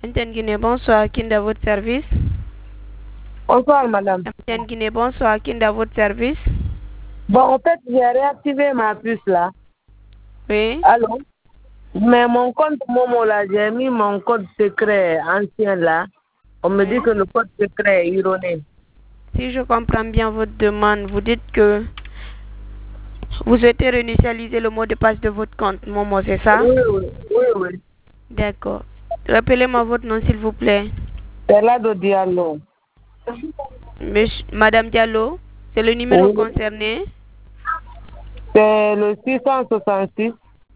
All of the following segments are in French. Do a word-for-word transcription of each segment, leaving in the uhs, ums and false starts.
M T N Guinée, bonsoir. Kinda, votre service. Bonsoir, madame. M T N Guinée, bonsoir. Kinda, votre service. Bon, en fait, j'ai réactivé ma puce là. Oui. Allô? Mais mon compte Momo là, j'ai mis mon code secret ancien là. On me Oui. dit que le code secret est erroné. Si je comprends bien votre demande, vous dites que vous souhaitez réinitialiser le mot de passe de votre compte Momo, c'est ça? Oui, oui, oui, oui. D'accord. Rappelez-moi votre nom, s'il vous plaît. C'est là de Diallo. Monsieur, Madame Diallo, c'est le numéro Oui. concerné. C'est le six cent soixante-six.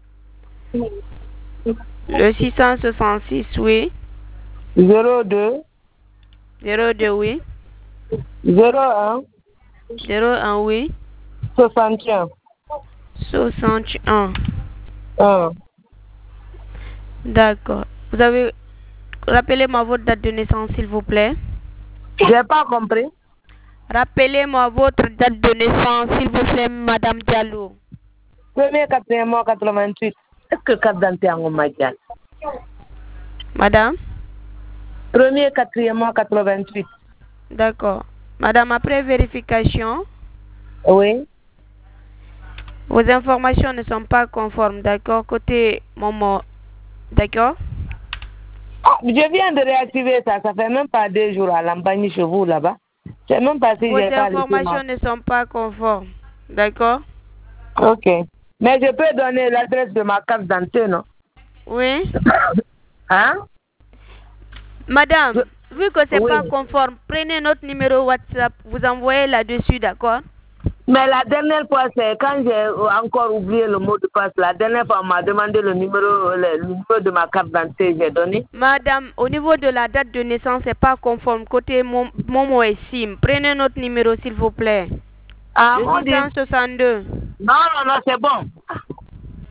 Le six cent soixante-six, oui. zéro deux. zéro deux, oui. zéro un. zéro un, oui. soixante et un. soixante et un. un. D'accord. Vous avez... Rappelez-moi votre date de naissance, s'il vous plaît. J'ai pas compris. Rappelez-moi votre date de naissance, s'il vous plaît, Madame Diallo. Premier quatrième mois quatre-vingt-huit. Est-ce que carte d'identité en Magal? Madame? Premier quatrième mois quatre-vingt-huit. D'accord. Madame, après vérification, Oui. vos informations ne sont pas conformes, d'accord? Côté Momo, d'accord? Ah, je viens de réactiver ça, ça fait même pas deux jours à l'embagnie chez vous là-bas. Je sais même pas si Vos j'ai pas laissé informations ma... ne sont pas conformes, d'accord? Ok. Mais je peux donner l'adresse de ma carte d'identité, non? Oui. Hein? Madame, Je... vu que c'est Oui. pas conforme, prenez notre numéro WhatsApp, vous envoyez là-dessus, d'accord? Mais la dernière fois, c'est quand j'ai encore oublié le mot de passe. La dernière fois, on m'a demandé le numéro, le numéro de ma carte d'identité, j'ai donné. Madame, au niveau de la date de naissance, c'est pas conforme. Côté Mom- Momo et Sim, prenez notre numéro, s'il vous plaît. Ah, Le on dit... six cent soixante-deux. Non, non, non, c'est bon.